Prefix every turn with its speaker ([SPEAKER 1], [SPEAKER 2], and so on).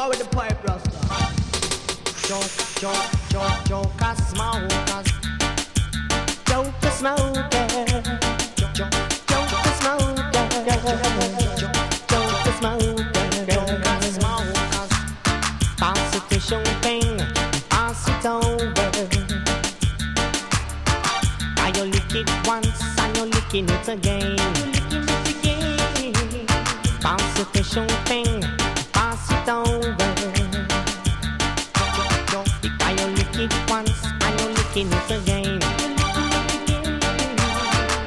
[SPEAKER 1] War with the pipe rasta.
[SPEAKER 2] Joker smokers. Joker smokers. Joker smokers. Joker smokers. Pass it to champagne, pass it over. You lick it once and you're licking it again. Pass it to champagne, pass it over. You lick it once and you're licking it again.